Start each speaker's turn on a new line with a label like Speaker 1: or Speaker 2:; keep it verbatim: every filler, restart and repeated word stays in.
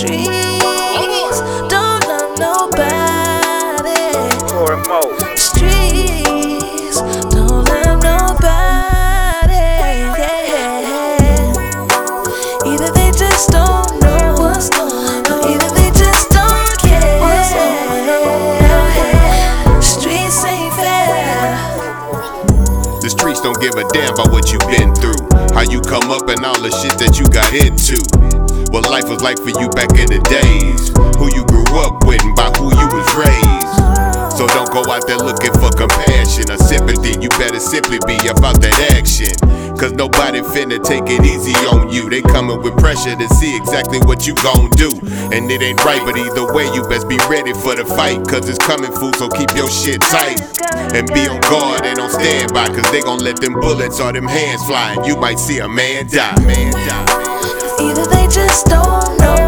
Speaker 1: Streets don't love nobody.
Speaker 2: More and more.
Speaker 1: Streets don't love nobody. Yeah. Either they just don't know what's going on, either they just don't care what's going on. Streets ain't fair.
Speaker 3: The streets don't give a damn about what you've been through, how you come up and all the shit that you got into, what life was like for you back in the days, who you grew up with and by who you was raised. So don't go out there looking for compassion or sympathy, you better simply be about that action. Cause nobody finna take it easy on you, they coming with pressure to see exactly what you gon' do. And it ain't right, but either way you best be ready for the fight, cause it's coming, fool, so keep your shit tight. And be on guard and on standby, cause they gon' let them bullets or them hands flying. You might see a man die, man die.
Speaker 1: Either they just don't know